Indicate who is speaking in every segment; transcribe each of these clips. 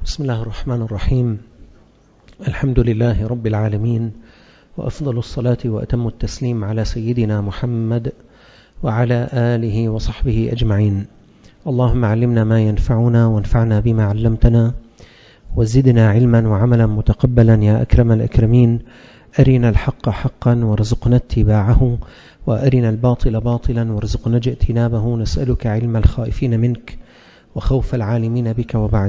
Speaker 1: بسم الله الرحمن الرحيم. الحمد لله رب العالمين، وأفضل الصلاة وأتم التسليم على سيدنا محمد وعلى آله وصحبه أجمعين. اللهم علمنا ما ينفعنا وانفعنا بما علمتنا، وزدنا علما وعملا متقبلا يا أكرم الأكرمين. أرنا الحق حقا وارزقنا اتباعه، وأرنا الباطل باطلا وارزقنا اجتنابه. نسألك علم الخائفين منك وخوف العالمين بك. وبعد،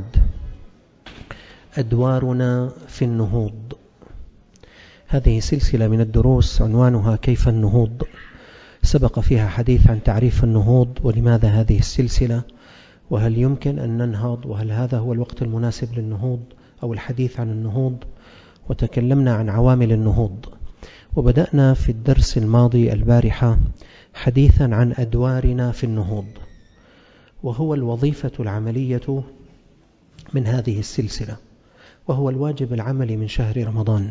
Speaker 1: أدوارنا في النهوض. هذه سلسلة من الدروس عنوانها كيف النهوض. سبق فيها حديث عن تعريف النهوض ولماذا هذه السلسلة، وهل يمكن أن ننهض، وهل هذا هو الوقت المناسب للنهوض أو الحديث عن النهوض. وتكلمنا عن عوامل النهوض، وبدأنا في الدرس الماضي البارحة حديثا عن أدوارنا في النهوض، وهو الوظيفة العملية من هذه السلسلة، وهو الواجب العملي من شهر رمضان.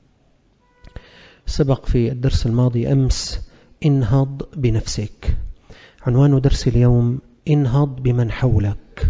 Speaker 1: سبق في الدرس الماضي أمس انهض بنفسك. عنوان درس اليوم انهض بمن حولك.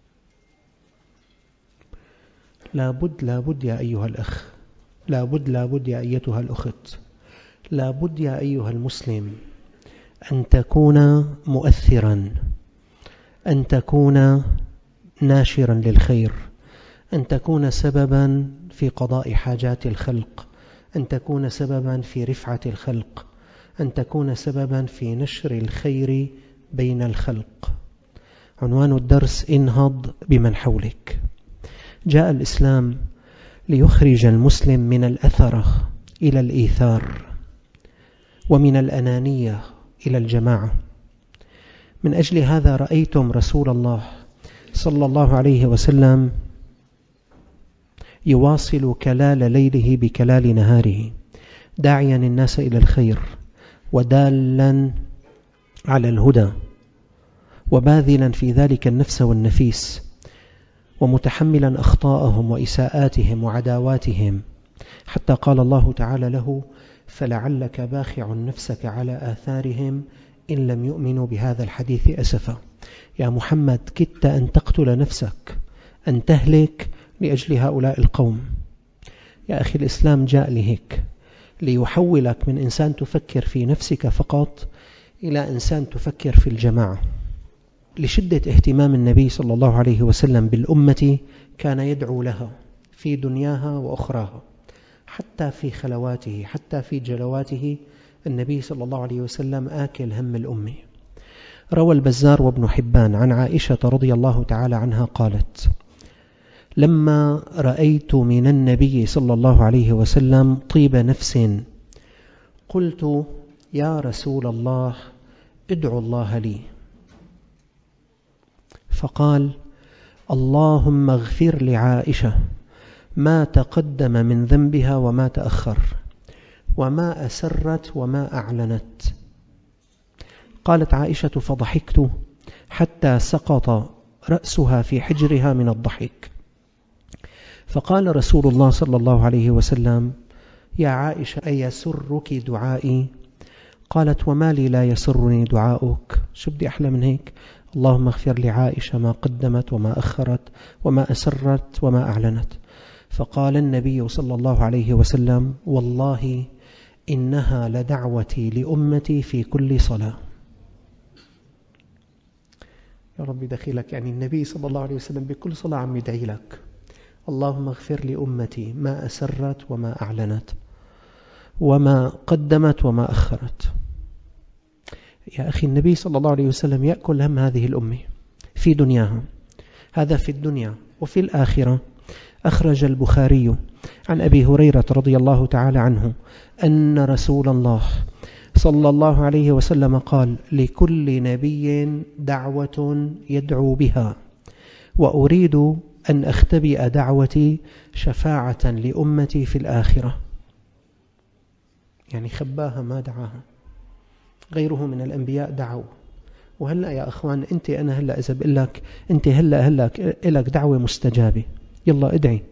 Speaker 1: لابد يا أيها الأخ، لابد يا أيتها الأخت، لابد يا أيها المسلم أن تكون مؤثرا، أن تكون ناشرا للخير، أن تكون سببا في قضاء حاجات الخلق، أن تكون سببا في رفعة الخلق، أن تكون سببا في نشر الخير بين الخلق. عنوان الدرس انهض بمن حولك. جاء الإسلام ليخرج المسلم من الأثرة إلى الإيثار، ومن الأنانية إلى الجماعة. من أجل هذا رأيتم رسول الله صلى الله عليه وسلم يواصل كلال ليله بكلال نهاره، داعيا الناس إلى الخير، ودالا على الهدى، وباذلا في ذلك النفس والنفيس، ومتحملا أخطاءهم وإساءاتهم وعداواتهم، حتى قال الله تعالى له: فلعلك باخع نفسك على آثارهم إن لم يؤمنوا بهذا الحديث أسفا. يا محمد، كدت أن تقتل نفسك، أن تهلك لأجل هؤلاء القوم. يا أخي، الإسلام جاء لهيك، ليحولك من إنسان تفكر في نفسك فقط إلى إنسان تفكر في الجماعة. لشدة اهتمام النبي صلى الله عليه وسلم بالأمة كان يدعو لها في دنياها وأخراها، حتى في خلواته، حتى في جلواته. النبي صلى الله عليه وسلم آكل هم الأمة. روى البزار وابن حبان عن عائشة رضي الله تعالى عنها قالت: لما رأيت من النبي صلى الله عليه وسلم طيب نفس قلت: يا رسول الله، ادعو الله لي. فقال: اللهم اغفر لعائشة ما تقدم من ذنبها وما تأخر، وما أسرت وما أعلنت. قالت عائشة: فضحكت حتى سقط رأسها في حجرها من الضحك. فقال رسول الله صلى الله عليه وسلم: يا عائشة، أيسرك دعائي؟ قالت: وما لي لا يسرني دعاؤك؟ شو بدي أحلى من هيك؟ اللهم اغفر لعائشة ما قدمت وما أخرت وما أسرت وما أعلنت. فقال النبي صلى الله عليه وسلم: والله إنها لدعوتي لأمتي في كل صلاة. يا رب دخيلك، يعني النبي صلى الله عليه وسلم بكل صلاة عم يدعي لك: اللهم اغفر لأمتي ما أسرت وما أعلنت وما قدمت وما أخرت. يا أخي، النبي صلى الله عليه وسلم يأكل هم هذه الأمة في دنياها. هذا في الدنيا. وفي الآخرة أخرج البخاري عن أبي هريرة رضي الله تعالى عنه أن رسول الله صلى الله عليه وسلم قال: لكل نبي دعوة يدعو بها، وأريد أن أختبئ دعوتي شفاعة لأمتي في الآخرة. يعني خباها ما دعاها. غيره من الأنبياء دعوا. وهلأ يا أخوان، أنا هلأ إذا بقول لك أنت هلأ لك دعوة مستجابة، يلا ادعي.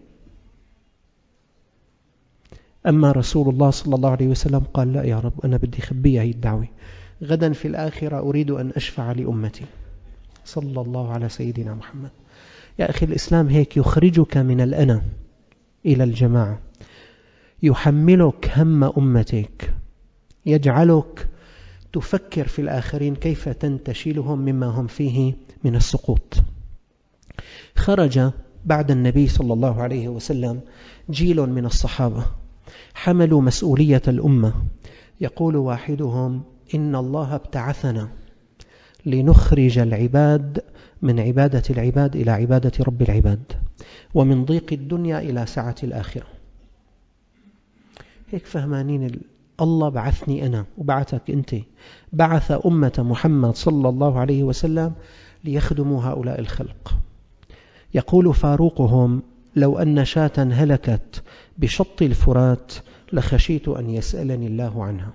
Speaker 1: أما رسول الله صلى الله عليه وسلم قال: لا يا رب، أنا بدي خبيها هي الدعوة، غدا في الآخرة أريد أن أشفع لأمتي. صلى الله على سيدنا محمد. يا أخي الإسلام هيك يخرجك من الأنا إلى الجماعة، يحملك هم أمتك، يجعلك تفكر في الآخرين كيف تنتشلهم مما هم فيه من السقوط. خرج بعد النبي صلى الله عليه وسلم جيل من الصحابة حملوا مسؤولية الأمة، يقول واحدهم: إن الله ابتعثنا لنخرج العباد من عبادة العباد إلى عبادة رب العباد، ومن ضيق الدنيا إلى سعة الآخرة. هيك فهمانين الله بعثني أنا وبعثك أنت، بعث أمة محمد صلى الله عليه وسلم ليخدموا هؤلاء الخلق. يقول فاروقهم: لو أن شاة هلكت بشط الفرات لخشيت أن يسألني الله عنها.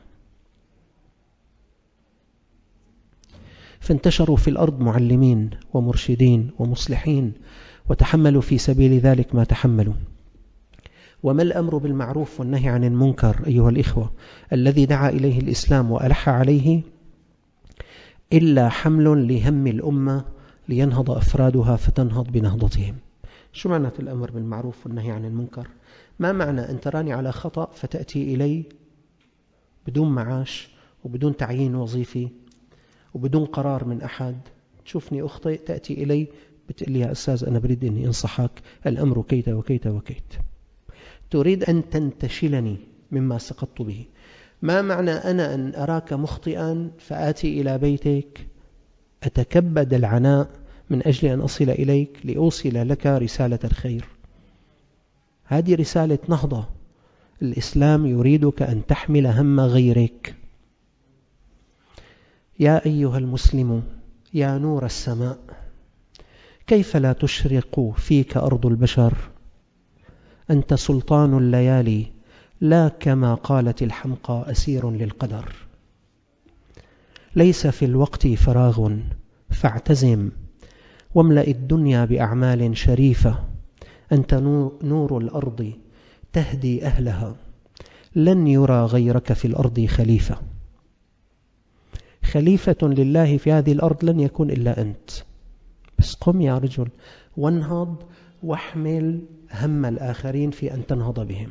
Speaker 1: فانتشروا في الأرض معلمين ومرشدين ومصلحين، وتحملوا في سبيل ذلك ما تحملوا. وما الأمر بالمعروف والنهي عن المنكر أيها الإخوة الذي دعا إليه الإسلام وألح عليه إلا حمل لهم الأمة لينهض أفرادها فتنهض بنهضتهم. شو معنى الأمر بالمعروف والنهي عن المنكر؟ ما معنى أن تراني على خطأ فتأتي إلي بدون معاش وبدون تعيين وظيفي وبدون قرار من أحد، تشوفني أخطئ تأتي إلي بتقول لي: يا أستاذ أنا بريد أني أنصحك، الأمر كيت وكيت وكيت. تريد أن تنتشلني مما سقطت به. ما معنى أنا أن أراك مخطئا فآتي إلى بيتك أتكبد العناء من أجل أن أصل إليك لأوصل لك رسالة الخير؟ هذه رسالة نهضة. الإسلام يريدك أن تحمل هم غيرك. يا أيها المسلم يا نور السماء، كيف لا تشرق فيك أرض البشر؟ أنت سلطان الليالي، لا كما قالت الحمقى أسير للقدر. ليس في الوقت فراغ فاعتزم، واملأ الدنيا بأعمال شريفة. أنت نور الأرض تهدي أهلها، لن يرى غيرك في الأرض خليفة. خليفة لله في هذه الأرض لن يكون إلا أنت. بس قم يا رجل وانهض واحمل هم الآخرين في أن تنهض بهم.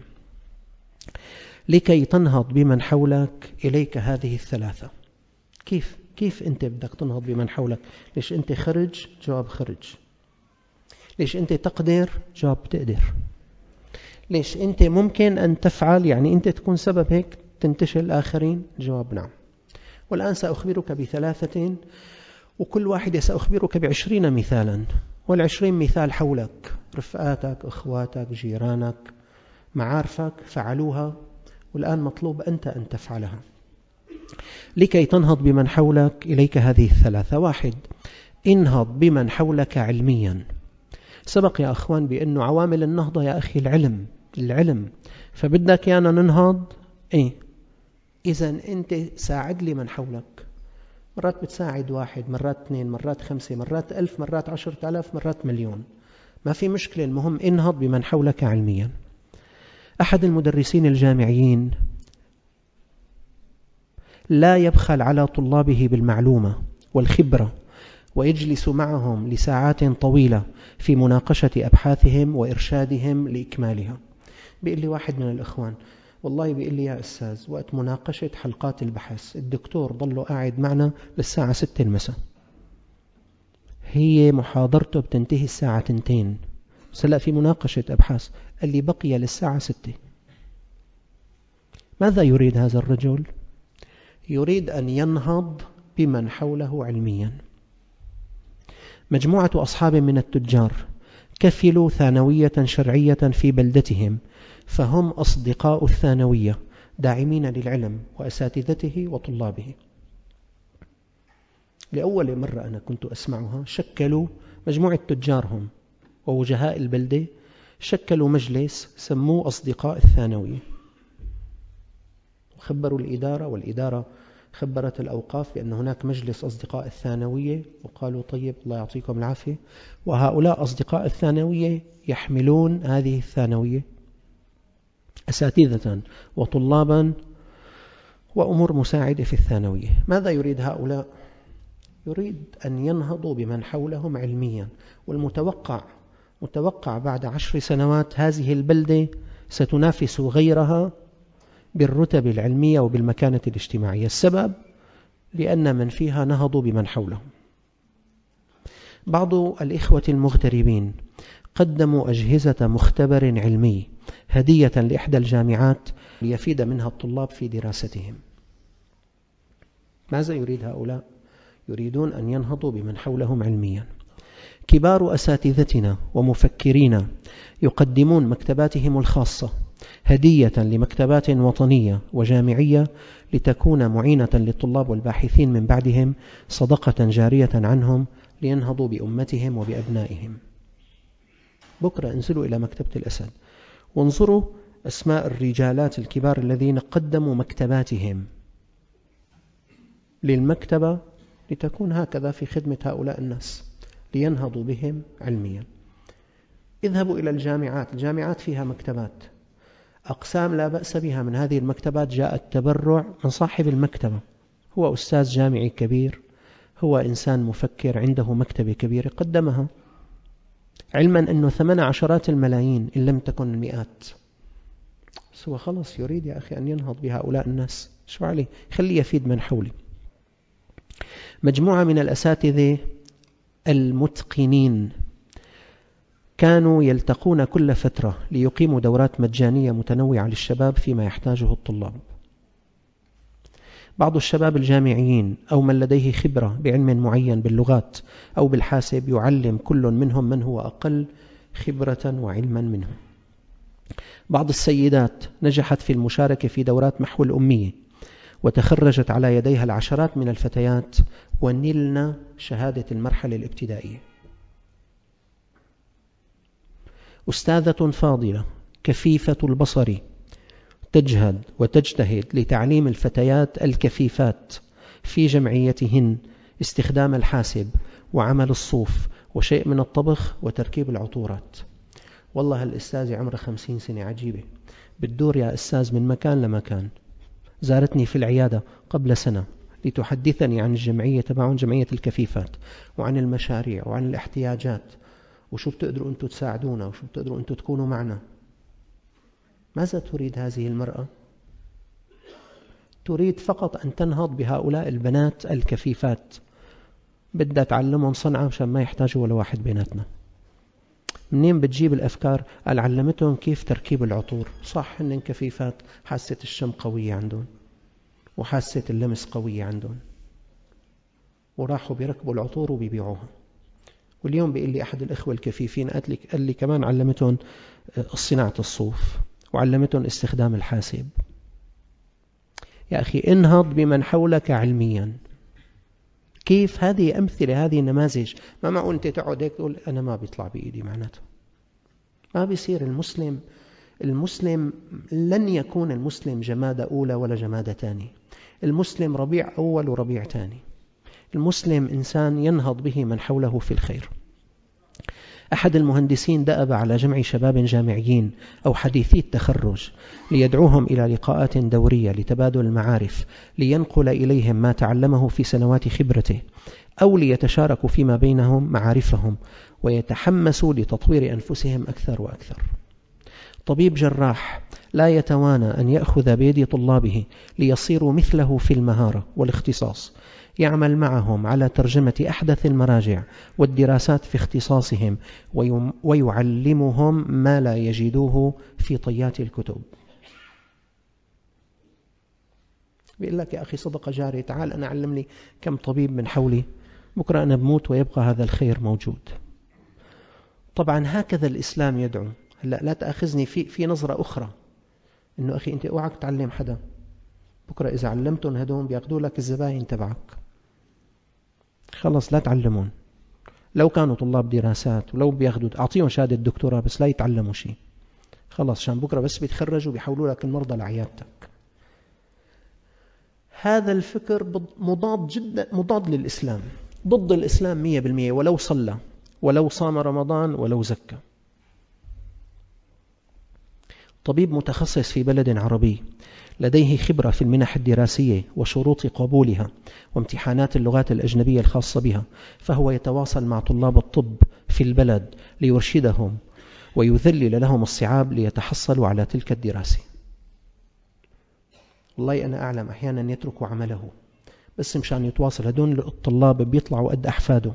Speaker 1: لكي تنهض بمن حولك إليك هذه الثلاثة. كيف أنت بدك تنهض بمن حولك؟ ليش أنت خرج؟ جواب خرج. ليش أنت تقدر؟ جواب تقدر. ليش أنت ممكن أن تفعل، يعني أنت تكون سبب هيك تنتشل الآخرين؟ جواب نعم. والآن سأخبرك بثلاثة، وكل واحدة سأخبرك ب20 مثالا، وال20 مثال حولك، رفقاتك، أخواتك، جيرانك، معارفك فعلوها، والآن مطلوب أنت أن تفعلها لكي تنهض بمن حولك إليك هذه الثلاثة. 1. انهض بمن حولك علميا. سبق يا أخوان بأنه عوامل النهضة يا أخي العلم. فبدك يانا ننهض إذن أنت ساعد لي من حولك. مرات بتساعد 1، مرات 2، مرات 5، مرات 1000، مرات 10,000، مرات مليون، ما في مشكلة. المهم انهض بمن حولك علميا. أحد المدرسين الجامعيين لا يبخل على طلابه بالمعلومة والخبرة، ويجلس معهم لساعات طويلة في مناقشة أبحاثهم وإرشادهم لإكمالها. بيقول لي واحد من الإخوان: والله بيقول لي يا أستاذ وقت مناقشة حلقات البحث الدكتور ضله قاعد معنا للساعة 6 المساء، هي محاضرته بتنتهي الساعة 2، بس هلأ في مناقشة أبحاث، قال لي بقي للساعة 6. ماذا يريد هذا الرجل؟ يريد أن ينهض بمن حوله علميا. مجموعة أصحاب من التجار كفلوا ثانوية شرعية في بلدتهم، فهم أصدقاء الثانوية داعمين للعلم وأساتذته وطلابه. لأول مرة أنا كنت أسمعها. شكلوا مجموعة تجارهم ووجهاء البلدة، شكلوا مجلس سموه أصدقاء الثانوية، وخبروا الإدارة، والإدارة خبرت الأوقاف بأن هناك مجلس أصدقاء الثانوية، وقالوا طيب الله يعطيكم العافية. وهؤلاء أصدقاء الثانوية يحملون هذه الثانوية أساتذة وطلابا وأمور مساعدة في الثانوية. ماذا يريد هؤلاء؟ يريد أن ينهضوا بمن حولهم علميا. والمتوقع متوقع بعد 10 سنوات هذه البلدة ستنافس غيرها بالرتب العلمية وبالمكانة الاجتماعية. السبب لأن من فيها نهضوا بمن حولهم. بعض الإخوة المغتربين قدموا أجهزة مختبر علمي هدية لإحدى الجامعات ليفيد منها الطلاب في دراستهم. ماذا يريد هؤلاء؟ يريدون أن ينهضوا بمن حولهم علميا. كبار أساتذتنا ومفكرين يقدمون مكتباتهم الخاصة هدية لمكتبات وطنية وجامعية لتكون معينة للطلاب والباحثين من بعدهم، صدقة جارية عنهم لينهضوا بأمتهم وبأبنائهم. بكرة انزلوا إلى مكتبة الأسد وانظروا أسماء الرجالات الكبار الذين قدموا مكتباتهم للمكتبة لتكون هكذا في خدمة هؤلاء الناس لينهضوا بهم علميا. اذهبوا إلى الجامعات، الجامعات فيها مكتبات، أقسام لا بأس بها. من هذه المكتبات جاء التبرع من صاحب المكتبة، هو أستاذ جامعي كبير، هو إنسان مفكر عنده مكتبة كبيرة قدمها، علما أنه ثمن عشرات الملايين إن لم تكن المئات. بس هو خلص يريد يا أخي أن ينهض بهؤلاء الناس، شو عليه؟ خليه يفيد من حوله. مجموعة من الأساتذة المتقنين كانوا يلتقون كل فترة ليقيموا دورات مجانية متنوعة للشباب فيما يحتاجه الطلاب. بعض الشباب الجامعيين أو من لديه خبرة بعلم معين باللغات أو بالحاسب يعلم كل منهم من هو أقل خبرة وعلما منه. بعض السيدات نجحت في المشاركة في دورات محو الأمية وتخرجت على يديها العشرات من الفتيات ونلنا شهادة المرحلة الابتدائية. أستاذة فاضلة كفيفة البصر تجهد وتجتهد لتعليم الفتيات الكفيفات في جمعيتهن استخدام الحاسب وعمل الصوف وشيء من الطبخ وتركيب العطورات. والله الأستاذة عمرها 50 سنة، عجيبة، بتدور يا أستاذ من مكان لمكان. زارتني في العيادة قبل سنة لتحدثني عن الجمعية تبعهم، جمعية الكفيفات، وعن المشاريع وعن الاحتياجات، وشو بتقدروا أنتم تساعدونا وشو بتقدروا أنتم تكونوا معنا. ماذا تريد هذه المرأة؟ تريد فقط أن تنهض بهؤلاء البنات الكفيفات، بدها تعلمهم صنعة مشان ما يحتاجوا ولا واحد بيناتنا. منين بتجيب الأفكار؟ قال علمتهم كيف تركيب العطور. صح هن كفيفات، حاسة الشم قوية عندهم وحاسة اللمس قوية عندهم، وراحوا بيركبوا العطور وبيبيعوها. واليوم بيقول لي أحد الإخوة الكفيفين قال لي كمان علمتهم صناعة الصوف وعلمتهم استخدام الحاسب. يا أخي انهض بمن حولك علميا. كيف؟ هذه أمثلة، هذه نماذج. ما معقول أنت تقعد هيك تقول أنا ما بيطلع بإيدي، معناته ما بيصير. المسلم لن يكون المسلم جمادة أولى ولا جمادة ثانية. المسلم ربيع أول وربيع ثاني. المسلم إنسان ينهض به من حوله في الخير. أحد المهندسين دأب على جمع شباب جامعيين أو حديثي التخرج ليدعوهم إلى لقاءات دورية لتبادل المعارف، لينقل إليهم ما تعلمه في سنوات خبرته، أو ليتشاركوا فيما بينهم معارفهم ويتحمسوا لتطوير أنفسهم أكثر وأكثر. طبيب جراح لا يتوانى أن يأخذ بيد طلابه ليصيروا مثله في المهارة والاختصاص، يعمل معهم على ترجمة أحدث المراجع والدراسات في اختصاصهم، ويعلمهم ما لا يجدوه في طيات الكتب. بيقول لك يا أخي صدقة جارية، تعال أنا أعلم لي كم طبيب من حولي، بكرة أنا بموت ويبقى هذا الخير موجود. طبعا هكذا الإسلام يدعو. لا تأخذني في نظرة أخرى، إنه أخي أنت اوعك تعلم حدا، بكرة إذا علمتهم هدول بيأخذوا لك الزباين تبعك، خلص لا تعلمون. لو كانوا طلاب دراسات ولو بياخذوا أعطيهم شهادة دكتوراه بس لا يتعلموا شيء، خلص شان بكرة بس بيتخرجوا بيحولوا لك المرضى لعيادتك. هذا الفكر مضاد للإسلام، ضد الإسلام 100%، ولو صلى ولو صام رمضان ولو زكى. طبيب متخصص في بلد عربي لديه خبرة في المنح الدراسية وشروط قبولها وامتحانات اللغات الأجنبية الخاصة بها، فهو يتواصل مع طلاب الطب في البلد ليرشدهم ويذلل لهم الصعاب ليتحصلوا على تلك الدراسة. والله أنا أعلم أحيانا يتركوا عمله بس مشان يتواصل. هدول الطلاب بيطلعوا قد أحفاده،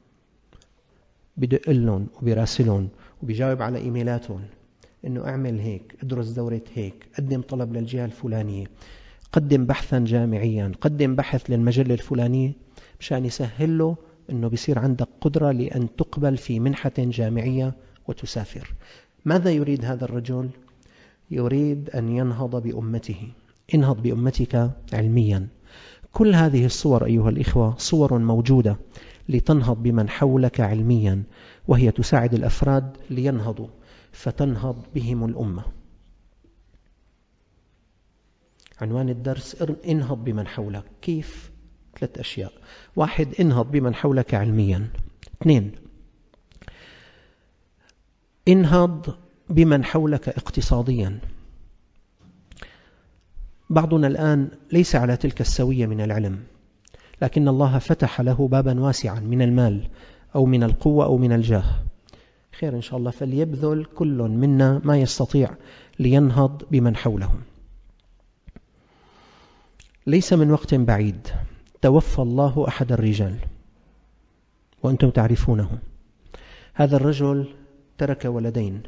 Speaker 1: بدق لهم وبيراسلهم وبيجاوب على إيميلاتهم إنه أعمل هيك، ادرس دورة هيك، قدم طلب للجهة الفلانية، قدم بحثا جامعيا، قدم بحث للمجلة الفلانية، مشان يسهل له إنه بيصير عندك قدرة لأن تقبل في منحة جامعية وتسافر. ماذا يريد هذا الرجل؟ يريد أن ينهض بأمته. انهض بأمتك علميا. كل هذه الصور أيها الإخوة صور موجودة لتنهض بمن حولك علميا، وهي تساعد الأفراد لينهضوا فتنهض بهم الأمة. عنوان الدرس انهض بمن حولك. كيف؟ 3 أشياء. 1 انهض بمن حولك علميا. 2 انهض بمن حولك اقتصاديا. بعضنا الآن ليس على تلك السوية من العلم، لكن الله فتح له بابا واسعا من المال أو من القوة أو من الجاه. خير إن شاء الله، فليبذل كل منا ما يستطيع لينهض بمن حوله. ليس من وقت بعيد توفى الله أحد الرجال وأنتم تعرفونه. هذا الرجل ترك ولدين.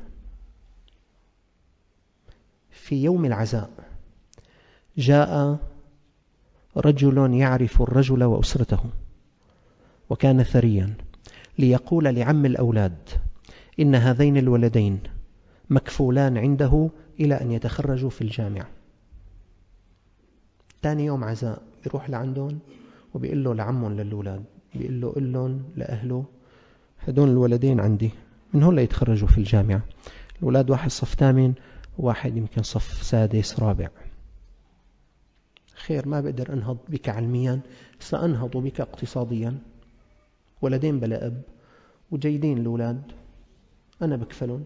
Speaker 1: في يوم العزاء جاء رجل يعرف الرجل وأسرته وكان ثريا ليقول لعم الأولاد إن هذين الولدين مكفولان عنده إلى أن يتخرجوا في الجامعة. ثاني يوم عزاء يروح لعندهم وبيقول له لعمهم للأولاد، بيقول له قل لهم لأهله هدول الولدين عندي من هون يتخرجوا في الجامعة. الولاد واحد صف 8 وواحد يمكن صف 6 رابع. خير، ما بقدر أنهض بك علميا، سأنهض بك اقتصاديا. ولدين بلا أب وجيدين الأولاد، أنا بكفلهم.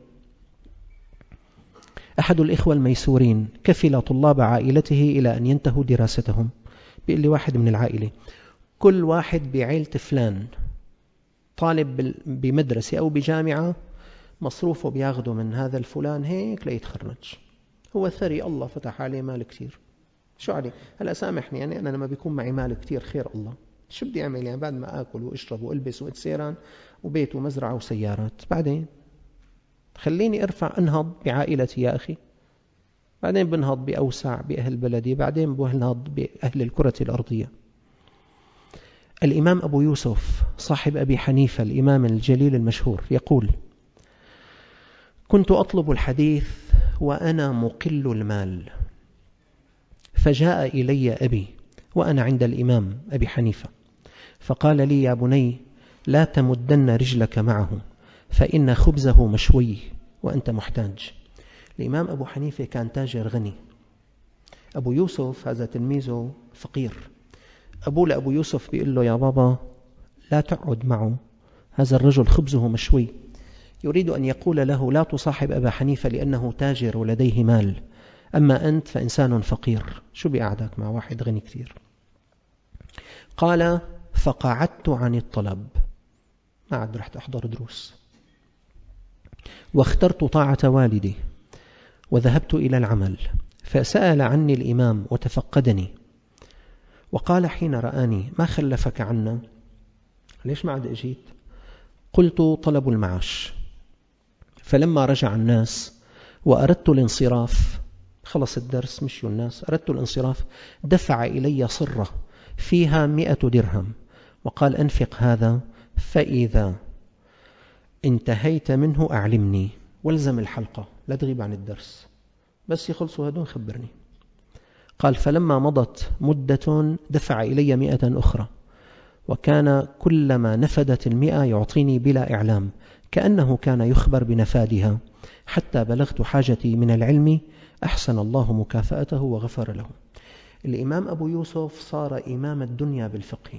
Speaker 1: أحد الإخوة الميسورين كفل طلاب عائلته إلى أن ينتهوا دراستهم. بيقول لي واحد من العائلة كل واحد بعائلة فلان طالب بمدرسة أو بجامعة مصروفه بياخده من هذا الفلان هيك ليتخرج. هو ثري، الله فتح عليه مال كتير. شو عليه؟ هلأ سامحني، يعني أنا لما بيكون معي مال كتير خير الله، شو بدي أعمل يعني بعد ما أكل وأشرب وألبس وأتسيران وبيت ومزرعة وسيارات؟ بعدين خليني أرفع أنهض بعائلتي يا أخي، بعدين بنهض بأوسع بأهل بلدي، بعدين بنهض بأهل الكرة الأرضية. الإمام أبو يوسف صاحب أبي حنيفة الإمام الجليل المشهور يقول: كنت أطلب الحديث وأنا مقل المال، فجاء إلي أبي وأنا عند الإمام أبي حنيفة فقال لي: يا بني لا تمدن رجلك معه فإن خبزه مشوي وأنت محتاج. الإمام أبو حنيفة كان تاجر غني. أبو يوسف هذا تلميذه فقير. أبوه لأبو يوسف بيقول له: يا بابا لا تقعد معه، هذا الرجل خبزه مشوي. يريد أن يقول له: لا تصاحب أبا حنيفة لأنه تاجر ولديه مال، أما أنت فإنسان فقير، شو بيقعدك مع واحد غني كثير؟ قال: فقعدت عن الطلب، ما عاد رحت أحضر دروس، واخترت طاعة والدي وذهبت إلى العمل. فسأل عني الإمام وتفقدني وقال حين رآني: ما خلفك عنا؟ ليش ما عاد أجيت؟ قلت: طلب المعاش. فلما رجع الناس وأردت الانصراف، خلص الدرس مشيوا الناس، أردت الانصراف، دفع إلي صرة فيها 100 درهم وقال: أنفق هذا، فإذا انتهيت منه أعلمني، والزم الحلقة لا تغيب عن الدرس، بس يخلصوا هدون خبرني. قال: فلما مضت مدة دفع إلي 100 أخرى، وكان كلما نفدت 100 يعطيني بلا إعلام، كأنه كان يخبر بنفادها، حتى بلغت حاجتي من العلم، أحسن الله مكافأته وغفر له. الإمام أبو يوسف صار إمام الدنيا بالفقه.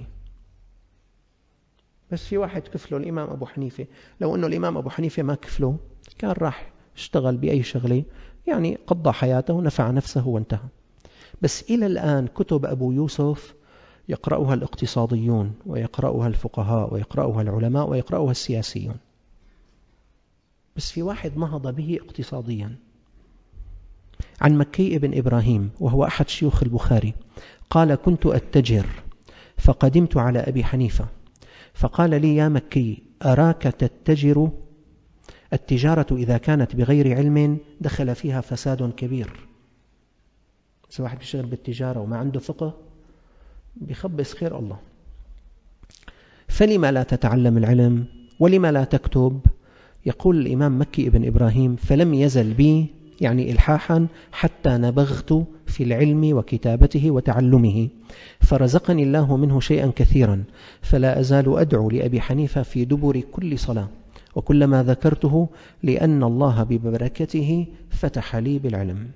Speaker 1: بس في واحد كفله الإمام أبو حنيفة، لو أنه الإمام أبو حنيفة ما كفله كان راح اشتغل بأي شغلة، يعني قضى حياته نفع نفسه وانتهى. بس إلى الآن كتب أبو يوسف يقرأها الاقتصاديون ويقرأها الفقهاء ويقرأها العلماء ويقرأها السياسيون، بس في واحد نهض به اقتصاديا. عن مكي بن إبراهيم وهو أحد شيوخ البخاري قال: كنت أتجر فقدمت على أبي حنيفة فقال لي: يا مكي، أراك تتجر، التجارة إذا كانت بغير علم دخل فيها فساد كبير. إذا واحد بيشتغل بالتجارة وما عنده فقه بيخبص خير الله. فلما لا تتعلم العلم ولما لا تكتب؟ يقول الإمام مكي بن إبراهيم: فلم يزل بي، يعني إلحاحا، حتى نبغت في العلم وكتابته وتعلمه، فرزقني الله منه شيئا كثيرا، فلا أزال أدعو لأبي حنيفة في دبر كل صلاة، وكلما ذكرته لأن الله ببركته فتح لي بالعلم.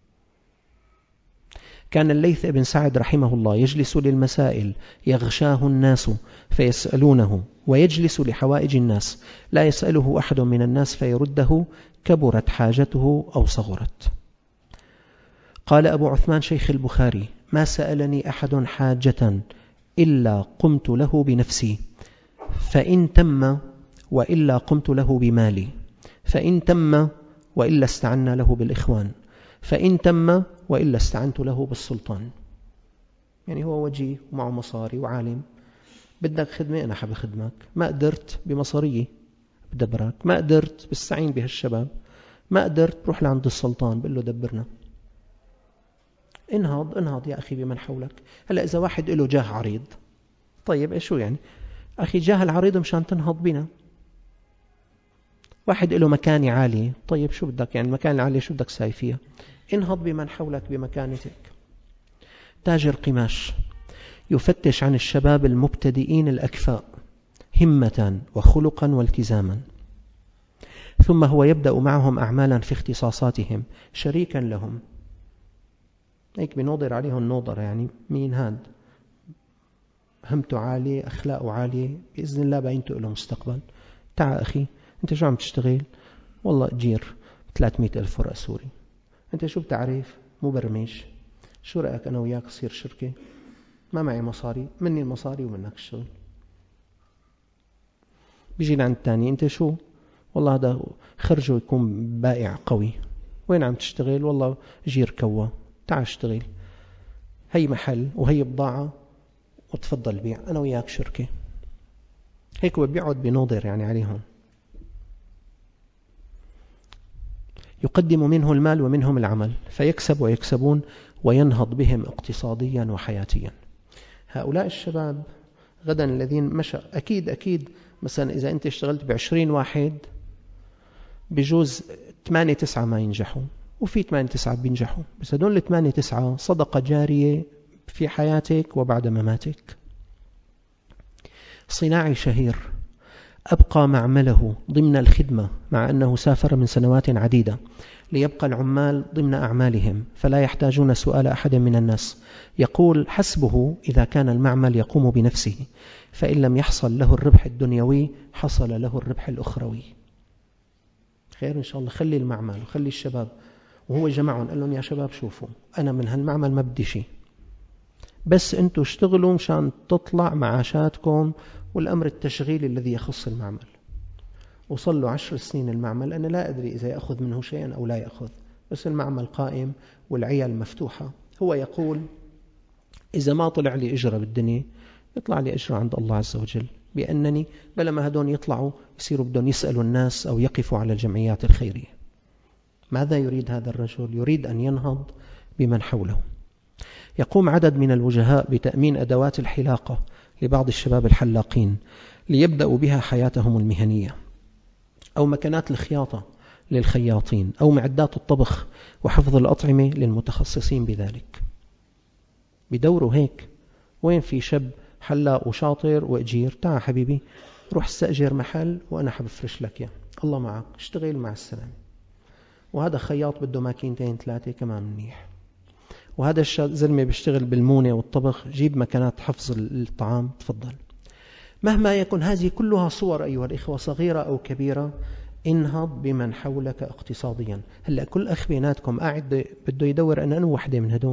Speaker 1: كان الليث بن سعد رحمه الله يجلس للمسائل يغشاه الناس فيسألونه، ويجلس لحوائج الناس لا يسأله أحد من الناس فيرده، كبرت حاجته أو صغرت. قال أبو عثمان شيخ البخاري: ما سألني أحد حاجة إلا قمت له بنفسي، فإن تم وإلا قمت له بمالي، فإن تم وإلا استعنا له بالإخوان، فإن تم وإلا استعنت له بالسلطان. يعني هو وجيه ومعه مصاري وعالم، بدك خدمة أنا حاب خدمك، ما قدرت بمصارية بدبرك، ما قدرت بستعين بهالشباب، ما قدرت بروح لعند السلطان بقول له دبرنا. انهض يا أخي بمن حولك. هلأ إذا واحد له جاه عريض، طيب إيش شو يعني أخي جاه العريض مشان تنهض بنا. واحد له مكانة عالية، طيب شو بدك يعني المكانة العالية شو بدك ساي فيها؟ انهض بمن حولك بمكانتك. تاجر قماش يفتش عن الشباب المبتدئين الأكفاء همة وخلقا والتزاما، ثم هو يبدأ معهم أعمالا في اختصاصاتهم شريكا لهم. هيك بنوضر عليهم نوضر، يعني مين هاد همته عالية أخلاقه عالية بإذن الله بينتقل له مستقبل. تعال أخي أنت شو عم تشتغل؟ والله أجير 300,000 ورقة سوري. أنت شو بتعرف؟ مبرمج. شو رأيك أنا وياك نصير شركة؟ ما معي مصاري، مني المصاري ومنك الشغل. بيجي لعند الثاني: أنت شو؟ والله هذا خرجه يكون بائع قوي. وين عم تشتغل؟ والله جير كوا. تعال اشتغل، هي محل وهي بضاعة وتفضل بيع، أنا وياك شركة. هيك هو بيقعد بنوضر يعني عليهم. يقدم منه المال ومنهم العمل، فيكسب ويكسبون وينهض بهم اقتصاديا وحياتيا. هؤلاء الشباب غدا الذين مشى أكيد مثلا إذا أنت اشتغلت ب20 واحد بجوز 8-9 ما ينجحوا، وفي 8-9 بينجحوا، بس هدول 8-9 صدقة جارية في حياتك وبعد مماتك. صناعي شهير أبقى معمله ضمن الخدمة مع أنه سافر من سنوات عديدة ليبقى العمال ضمن أعمالهم فلا يحتاجون سؤال أحد من الناس. يقول: حسبه إذا كان المعمل يقوم بنفسه، فإن لم يحصل له الربح الدنيوي حصل له الربح الأخروي. خير إن شاء الله. خلي المعمل وخلي الشباب. وهو جمعهم قال لهم: يا شباب شوفوا، أنا من هالمعمل ما بدي شيء، بس أنتوا اشتغلوا مشان تطلع معاشاتكم والأمر التشغيلي الذي يخص المعمل. وصل له 10 سنين المعمل، أنا لا أدري إذا يأخذ منه شيئا أو لا يأخذ، بس المعمل قائم والعيال مفتوحة. هو يقول: إذا ما طلع لي إجرة بالدنيا يطلع لي أجرة عند الله عز وجل، بأنني بلما هدون يطلعوا يصيروا بدون يسألوا الناس أو يقفوا على الجمعيات الخيرية. ماذا يريد هذا الرجل؟ يريد أن ينهض بمن حوله. يقوم عدد من الوجهاء بتأمين أدوات الحلاقة لبعض الشباب الحلاقين ليبدأوا بها حياتهم المهنية، أو مكانات الخياطة للخياطين، أو معدات الطبخ وحفظ الأطعمة للمتخصصين بذلك. بدوروا هيك. وين في شاب حلاق وشاطر وأجير؟ تعال حبيبي روح استأجر محل وأنا حبفرش لك يا الله معك، اشتغل مع السلامة. وهذا خياط بده ماكينتين 3 كمان منيح. وهذا الزلمة بيشتغل بالمونة والطبخ، جيب مكانات حفظ الطعام تفضل. مهما يكن هذه كلها صور أيها الإخوة صغيرة أو كبيرة. انهض بمن حولك اقتصاديا. هلأ كل أخ بيناتكم قاعد بده يدور أنا وحدة من هدون،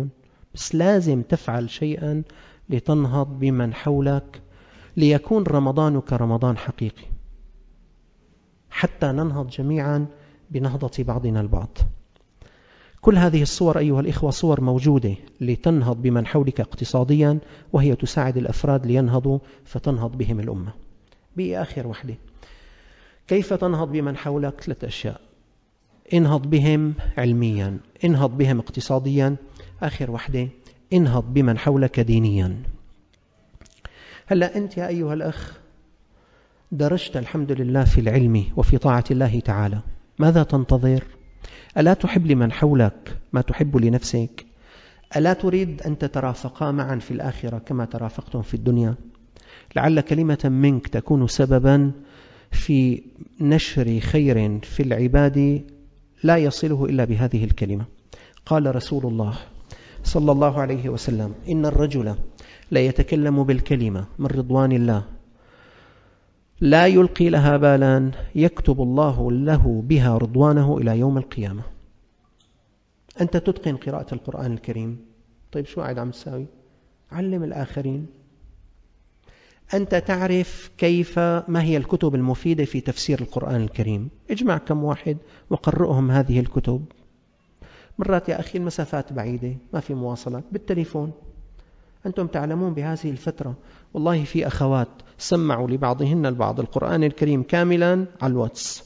Speaker 1: بس لازم تفعل شيئا لتنهض بمن حولك، ليكون رمضانك رمضان حقيقي، حتى ننهض جميعا بنهضة بعضنا البعض. كل هذه الصور أيها الإخوة صور موجودة لتنهض بمن حولك اقتصاديا، وهي تساعد الأفراد لينهضوا فتنهض بهم الأمة. بآخر وحدة، كيف تنهض بمن حولك؟ 3 أشياء: انهض بهم علميا، انهض بهم اقتصاديا، آخر وحدة انهض بمن حولك دينيا. هلأ أنت يا أيها الأخ درجت الحمد لله في العلم وفي طاعة الله تعالى، ماذا تنتظر؟ ألا تحب لمن حولك ما تحب لنفسك؟ ألا تريد أن تترافقا معا في الآخرة كما ترافقتم في الدنيا؟ لعل كلمة منك تكون سببا في نشر خير في العباد لا يصله إلا بهذه الكلمة. قال رسول الله صلى الله عليه وسلم: إن الرجل لا يتكلم بالكلمة من رضوان الله لا يلقي لها بالا يكتب الله له بها رضوانه إلى يوم القيامة. أنت تتقن قراءة القرآن الكريم، طيب شو قاعد عم تساوي؟ علم الآخرين. أنت تعرف ما هي الكتب المفيدة في تفسير القرآن الكريم، اجمع كم واحد وقرئهم هذه الكتب. مرات يا أخي المسافات بعيدة، ما في مواصلات، بالتليفون. أنتم تعلمون بهذه الفترة والله في أخوات سمعوا لبعضهن البعض القرآن الكريم كاملا على الواتس،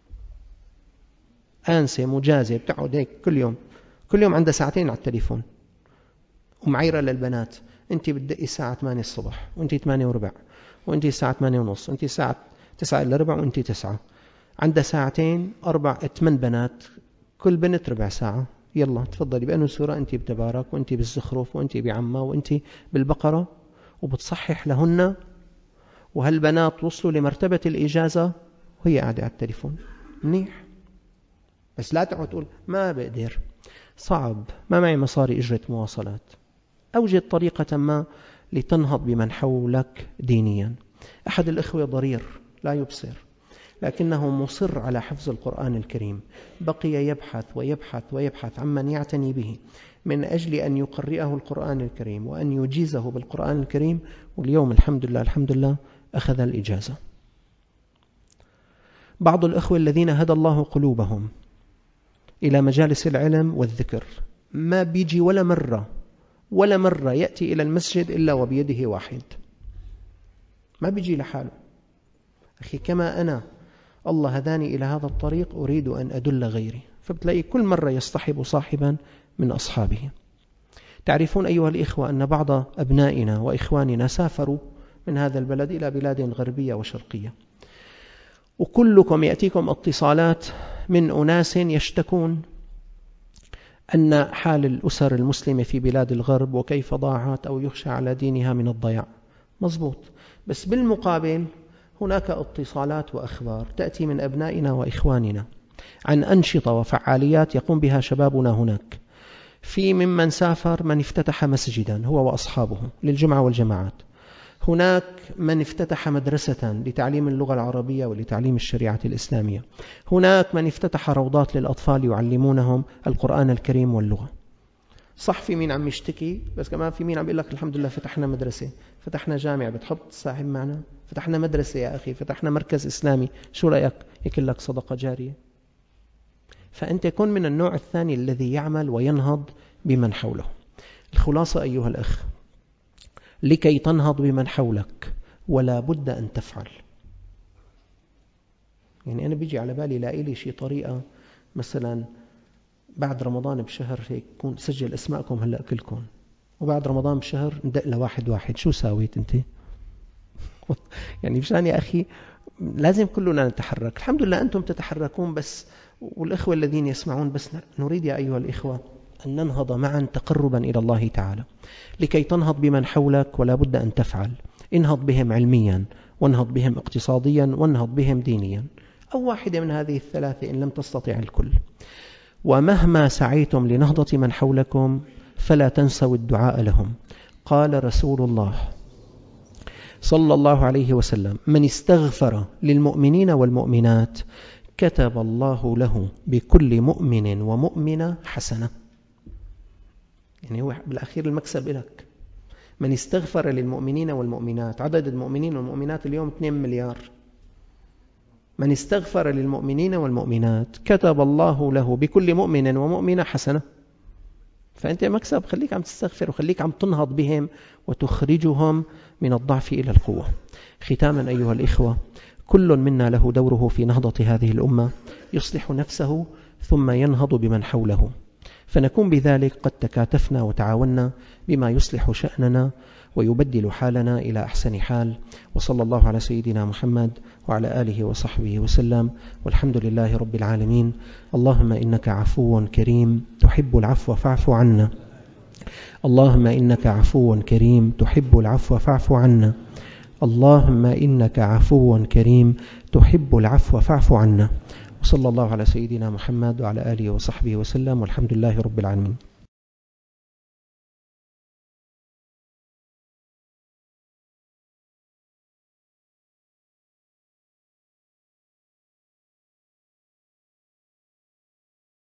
Speaker 1: آنسة مجازة بتقعد هيك كل يوم عندها 2 ساعة على التليفون، ومعيرة للبنات: أنت بتدقي الساعة 8 الصبح، وأنت 8 وربع، وأنت الساعة 8 ونص، وأنت الساعة 9 إلا ربع، وأنت 9. عندها 2 8 بنات، كل بنت ربع ساعة. يلا تفضلي بأنه سورة أنت بتبارك، وأنت بالزخرف، وأنت بعمة، وأنت بالبقرة، وبتصحح لهن. وهالبنات وصلوا لمرتبة الإجازة وهي قاعدة على التليفون. منيح، بس لا تقعد تقول ما بقدر، صعب، ما معي مصاري إجرة مواصلات. أوجد طريقة ما لتنهض بمن حولك دينيا. أحد الإخوة ضرير لا يبصر، لكنه مصر على حفظ القرآن الكريم، بقي يبحث ويبحث ويبحث عمن يعتني به من أجل أن يقرئه القرآن الكريم وأن يجيزه بالقرآن الكريم، واليوم الحمد لله أخذ الإجازة. بعض الأخوة الذين هدى الله قلوبهم إلى مجالس العلم والذكر ما بيجي ولا مرة يأتي إلى المسجد إلا وبيده واحد، ما بيجي لحاله. أخي كما أنا الله هداني إلى هذا الطريق أريد أن أدل غيري، فبتلاقي كل مرة يصطحب صاحبا من أصحابه. تعرفون أيها الإخوة أن بعض أبنائنا وإخواننا سافروا من هذا البلد إلى بلاد غربية وشرقية، وكلكم يأتيكم اتصالات من أناس يشتكون أن حال الأسر المسلمة في بلاد الغرب وكيف ضاعت أو يخشى على دينها من الضياع. مضبوط، بس بالمقابل هناك اتصالات وأخبار تأتي من أبنائنا وإخواننا عن أنشطة وفعاليات يقوم بها شبابنا هناك. في ممن سافر من افتتح مسجدا هو وأصحابه للجمعة والجماعات، هناك من افتتح مدرسة لتعليم اللغة العربية ولتعليم الشريعة الإسلامية، هناك من افتتح روضات للأطفال يعلمونهم القرآن الكريم واللغة. صح في مين عم يشتكي، بس كمان في مين عم يقول لك الحمد لله فتحنا مدرسة، فتحنا جامعة، بتحط صاحب معنا، فتحنا مدرسة يا أخي، فتحنا مركز إسلامي، شو رأيك؟ يكون لك صدقة جارية. فأنت كن من النوع الثاني الذي يعمل وينهض بمن حوله. الخلاصة أيها الأخ، لكي تنهض بمن حولك ولا بد أن تفعل. يعني أنا بيجي على بالي لي شيء طريقة، مثلا بعد رمضان بشهر هيك كون سجل اسماءكم هلأ كلكم، وبعد رمضان بشهر ندق لواحد واحد. شو ساويت أنت؟ يعني مشان يا أخي لازم كلنا نتحرك. الحمد لله أنتم تتحركون، بس والإخوة الذين يسمعون، بس نريد يا أيها الإخوة أن ننهض معا تقربا إلى الله تعالى. لكي تنهض بمن حولك ولا بد أن تفعل. انهض بهم علميا، وانهض بهم اقتصاديا، وانهض بهم دينيا، أو واحدة من هذه الثلاثة إن لم تستطع الكل. ومهما سعيتم لنهضة من حولكم فلا تنسوا الدعاء لهم. قال رسول الله صلى الله عليه وسلم: من استغفر للمؤمنين والمؤمنات كتب الله له بكل مؤمن ومؤمنة حسنة. يعني هو بالأخير المكسب لك. من استغفر للمؤمنين والمؤمنات، عدد المؤمنين والمؤمنات اليوم 2 مليار. من استغفر للمؤمنين والمؤمنات كتب الله له بكل مؤمن ومؤمنة حسنة. فأنت مكسب، خليك عم تستغفر وخليك عم تنهض بهم وتخرجهم من الضعف إلى القوة. ختاما أيها الإخوة، كل منا له دوره في نهضة هذه الأمة، يصلح نفسه ثم ينهض بمن حوله، فنكون بذلك قد تكاتفنا وتعاوننا بما يصلح شأننا ويبدل حالنا إلى أحسن حال. وصلى الله على سيدنا محمد وعلى آله وصحبه وسلم، والحمد لله رب العالمين. اللهم إنك عفو كريم تحب العفو فاعف عنا. اللهم إنك عفو كريم تحب العفو فاعف عنا. اللهم إنك عفو كريم تحب العفو فاعف عنا. وصلى الله على سيدنا محمد وعلى آله وصحبه وسلم، والحمد لله رب العالمين.